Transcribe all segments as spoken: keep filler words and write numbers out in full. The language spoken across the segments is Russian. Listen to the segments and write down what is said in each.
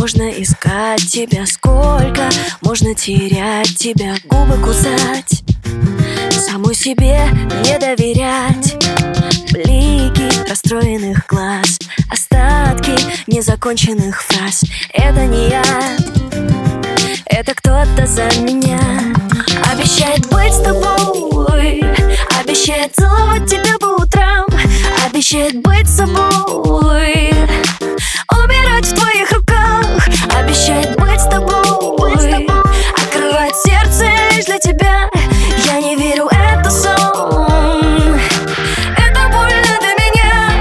Можно искать тебя сколько, можно терять тебя, губы кусать, самой себе не доверять. Блики расстроенных глаз, остатки незаконченных фраз. Это не я, это кто-то за меня. Обещает быть с тобой, обещает целовать тебя по утрам, обещает быть собой, умирать в твоих руках. Обещает быть с тобой, открывать сердце лишь для тебя. Я не верю, это сон, это больно для меня.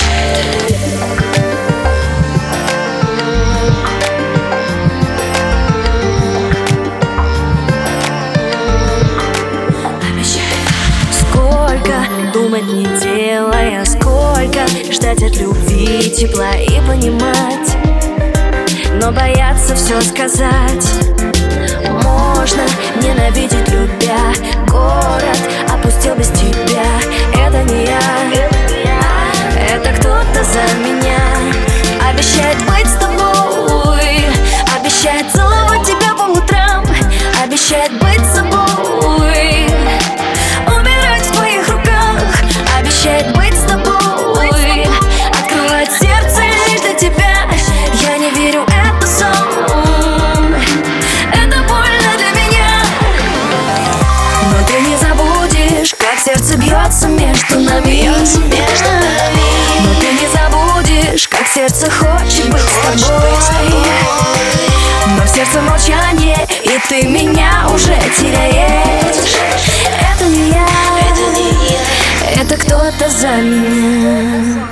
Сколько думать не делая, сколько ждать от любви тепла и понимать, но бояться все сказать. Можно ненавидеть, любя, город опустил без тебя. Это не я, это кто-то за меня. Обещает быть с тобой, обещает целовать тебя по утрам, обещает быть собой, умирать в твоих руках. Обещает быть с тобой, открывать сердце лишь для тебя. Я не верю, это сон, это больно для меня. Но ты не забудешь, как сердце бьется между нами. Но ты не забудешь, как сердце хочет быть с тобой. Но в сердце молчание, и ты меня уже теряешь. Это не я, это кто-то за меня.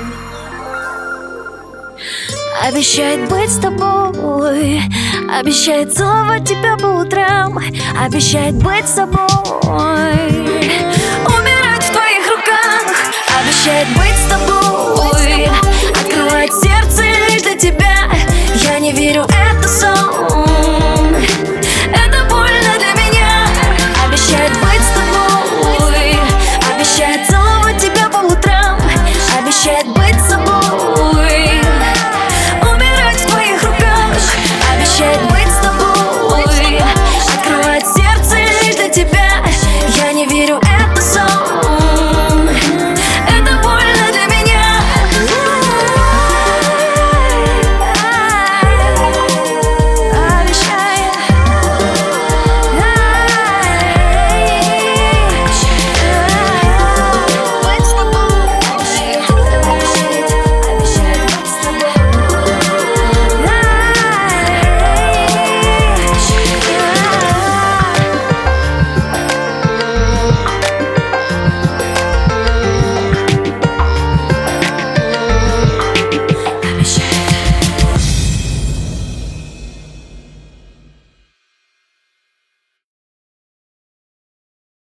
Обещает быть с тобой, обещает целовать тебя по утрам, обещает быть собой, умирать в твоих руках. Обещает быть с тобой, открывать сердце лишь для тебя. Я не верю, это сон.